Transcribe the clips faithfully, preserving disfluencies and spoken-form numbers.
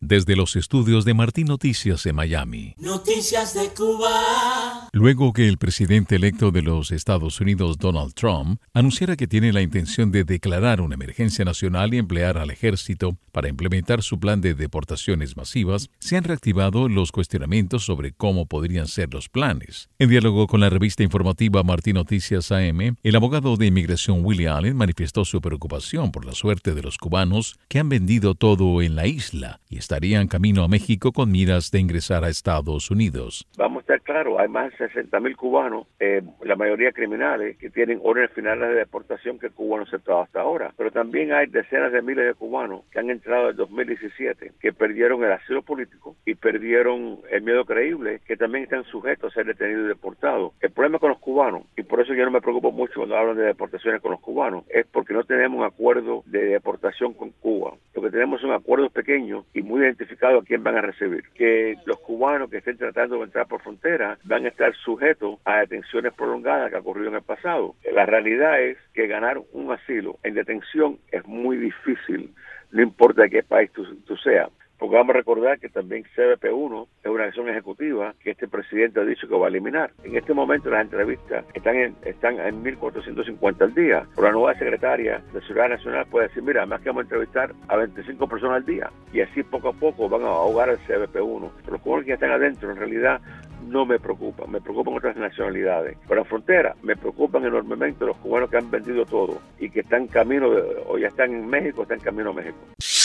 desde los estudios de Martín Noticias en Miami. Noticias de Cuba. Luego que el presidente electo de los Estados Unidos, Donald Trump, anunciara que tiene la intención de declarar una emergencia nacional y emplear al ejército para implementar su plan de deportaciones masivas, se han reactivado los cuestionamientos sobre cómo podrían ser los planes. En diálogo con la revista informativa Martín Noticias A M, el abogado de inmigración Willie Allen manifestó su preocupación por la suerte de los cubanos que han vendido todo en la isla y estarían camino a México con miras de ingresar a Estados Unidos. Vamos a estar claros, hay más de sesenta mil cubanos, eh, la mayoría criminales, que tienen órdenes finales de deportación que Cuba no ha aceptado hasta ahora. Pero también hay decenas de miles de cubanos que han entrado en el dos mil diecisiete, que perdieron el asilo político y perdieron el miedo creíble, que también están sujetos a ser detenidos y deportados. El problema con los cubanos, y por eso yo no me preocupo mucho cuando hablan de deportaciones con los cubanos, es porque no tenemos un acuerdo de deportación con Cuba. Lo que tenemos son acuerdos pequeños y muy identificados a quién van a recibir. Que los cubanos que estén tratando de entrar por frontera van a estar sujetos a detenciones prolongadas que ha ocurrido en el pasado. La realidad es que ganar un asilo en detención es muy difícil, no importa de qué país tú, tú seas. Porque vamos a recordar que también C B P uno es una acción ejecutiva que este presidente ha dicho que va a eliminar. En este momento las entrevistas están en, están en mil cuatrocientos cincuenta al día. Pero la nueva secretaria de Seguridad Nacional puede decir, mira, además que vamos a entrevistar a veinticinco personas al día. Y así poco a poco van a ahogar al C B P uno. Pero los cubanos que ya están adentro, en realidad, no me preocupan. Me preocupan otras nacionalidades. Pero en la frontera me preocupan enormemente los cubanos que han vendido todo y que están en camino, de, o ya están en México, o están en camino a México.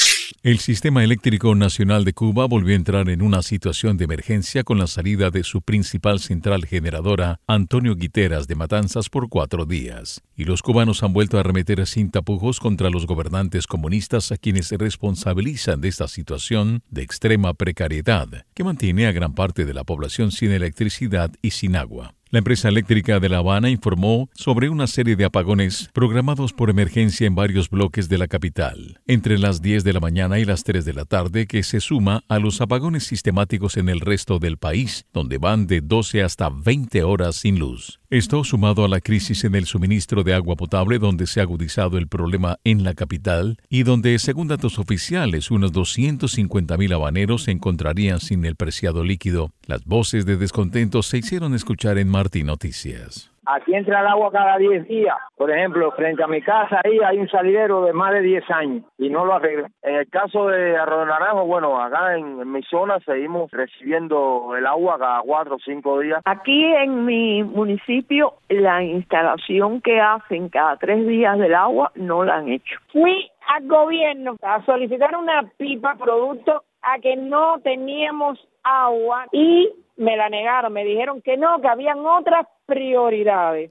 El Sistema Eléctrico Nacional de Cuba volvió a entrar en una situación de emergencia con la salida de su principal central generadora, Antonio Guiteras de Matanzas, por cuatro días. Y los cubanos han vuelto a arremeter sin tapujos contra los gobernantes comunistas a quienes se responsabilizan de esta situación de extrema precariedad, que mantiene a gran parte de la población sin electricidad y sin agua. La empresa eléctrica de La Habana informó sobre una serie de apagones programados por emergencia en varios bloques de la capital, entre las diez de la mañana y las tres de la tarde, que se suma a los apagones sistemáticos en el resto del país, donde van de doce hasta veinte horas sin luz. Esto sumado a la crisis en el suministro de agua potable, donde se ha agudizado el problema en la capital y donde, según datos oficiales, unos doscientos cincuenta mil habaneros se encontrarían sin el preciado líquido. Las voces de descontento se hicieron escuchar en Martín Noticias. Aquí entra el agua cada diez días. Por ejemplo, frente a mi casa ahí hay un salidero de más de diez años y no lo arreglan. En el caso de Arroyo Naranjo, bueno, acá en, en mi zona seguimos recibiendo el agua cada cuatro o cinco días. Aquí en mi municipio, la instalación que hacen cada tres días del agua no la han hecho. Fui al gobierno a solicitar una pipa producto a que no teníamos agua y me la negaron, me dijeron que no, que habían otras prioridades.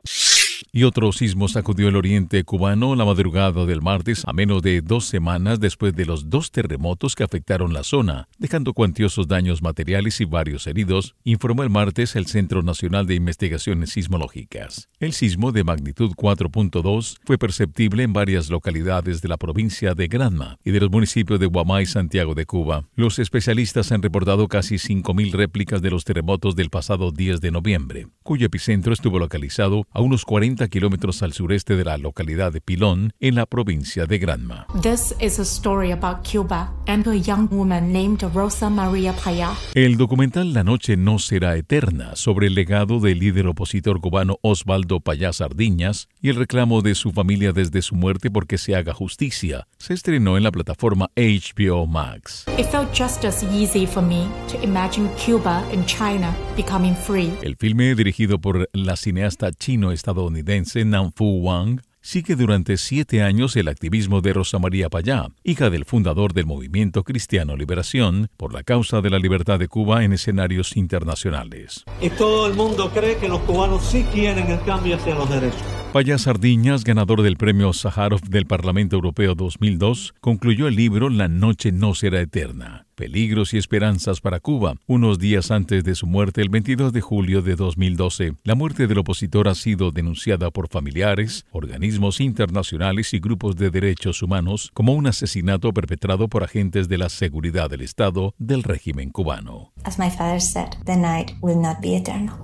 Y otro sismo sacudió el oriente cubano la madrugada del martes, a menos de dos semanas después de los dos terremotos que afectaron la zona, dejando cuantiosos daños materiales y varios heridos, informó el martes el Centro Nacional de Investigaciones Sismológicas. El sismo de magnitud cuatro punto dos fue perceptible en varias localidades de la provincia de Granma y de los municipios de Guamá y Santiago de Cuba. Los especialistas han reportado casi cinco mil réplicas de los terremotos del pasado diez de noviembre, cuyo epicentro estuvo localizado a unos cuarenta kilómetros al sureste de la localidad de Pilón, en la provincia de Granma. This is a story about Cuba and a young woman named Rosa María Payá. El documental La noche no será eterna, sobre el legado del líder opositor cubano Osvaldo Payá Sardiñas y el reclamo de su familia desde su muerte porque se haga justicia, se estrenó en la plataforma H B O Max. It felt just as easy for me to imagine Cuba and China becoming free. El filme, dirigido por la cineasta chino-estadounidense Nan Fu Wang, sigue durante siete años el activismo de Rosa María Payá, hija del fundador del Movimiento Cristiano Liberación, por la causa de la libertad de Cuba en escenarios internacionales. Y todo el mundo cree que los cubanos sí quieren el cambio hacia los derechos. Payá Sardiñas, ganador del Premio Sájarov del Parlamento Europeo dos mil dos, concluyó el libro La noche no será eterna, peligros y esperanzas para Cuba. Unos días antes de su muerte, el veintidós de julio de dos mil doce, la muerte del opositor ha sido denunciada por familiares, organismos internacionales y grupos de derechos humanos como un asesinato perpetrado por agentes de la seguridad del Estado del régimen cubano. As my father said, the night will not be eternal.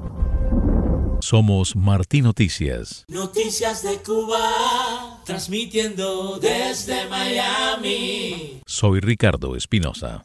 Somos Martín Noticias. Noticias de Cuba, transmitiendo desde Miami. Soy Ricardo Espinosa.